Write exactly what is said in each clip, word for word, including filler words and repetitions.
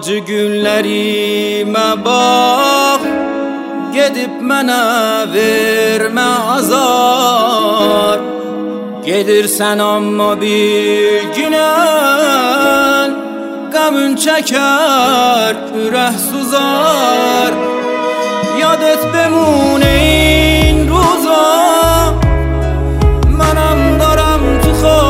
Acı günlerime bak, gidip mənə vermə azar. Gedirsən amma bir günən qəmün çəkər, ürək suzar. Yad et bemونه این روزا، منم دارم تو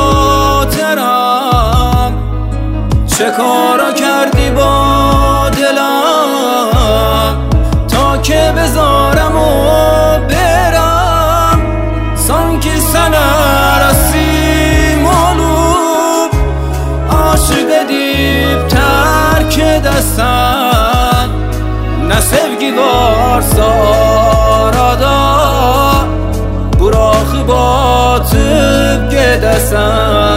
خاطرم چه کارا کردی با دلم تا که بذارم و برم. sanki sana رسیم olup aşık edip terk edesen. Ne sevgi varsa arada bırakıp atıp gedesen.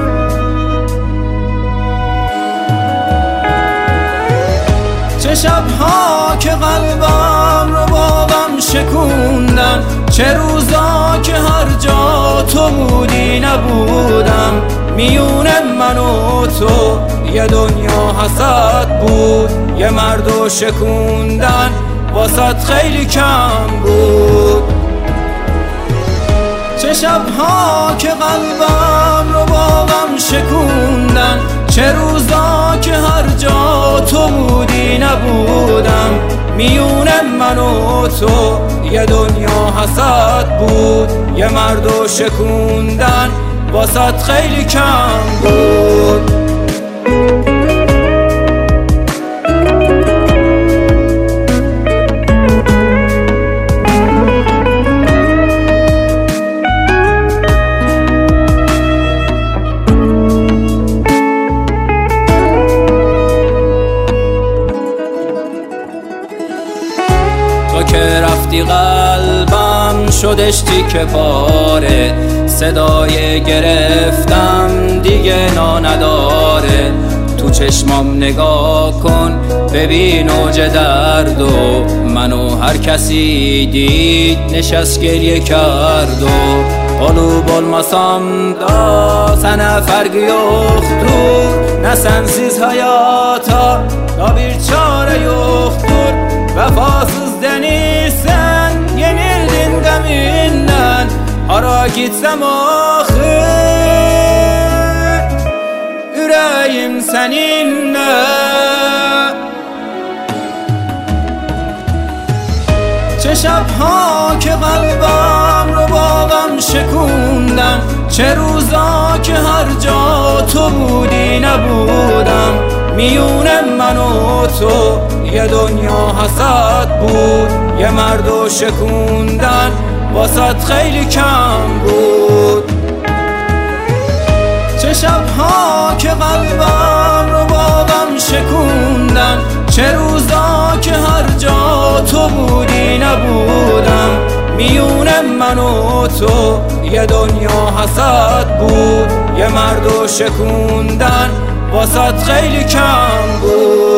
چه شبها که قلبم رو با غم شکوندن، چه روزا که هر جا تو بودی نبودم. میون من و تو یه دنیا حسد بود، یه مردو شکوندن واسط خیلی کم بود. چه شبها که قلبم رو با غم شکوندن، چه روزا که هر جا تو بودی نبودم. میون من و تو یه دنیا حسد بود، یه مردو شکوندن واسط خیلی کم بود. تو که رفتی قلبم شدش تیکه پاره، صدای گرفتم دیگه نا نداره. تو چشمام نگاه کن ببین اوج درد و منو هر کسی دید نشست گریه کرد. و Olup olmasam da sana farkı yoktur. Ne sensiz hayata da bir çare yoktur. Vefasız denirsen yenildin geminden. Hara gitsem ahır yüreğim seninle. چه شبها که قلبم رو با غم شکوندن، چه روزا که هر جا تو بودی نبودم. میون من و تو یه دنیا حسد بود، یه مردو شکوندن واسط خیلی کم بود. چه شبها که قلبم رو با غم شکوندن، چه روزا که هر جا تو بودی نبودم. میون من و تو یه دنیا حسد بود، یه مردو شکوندن واسط خیلی کم بود.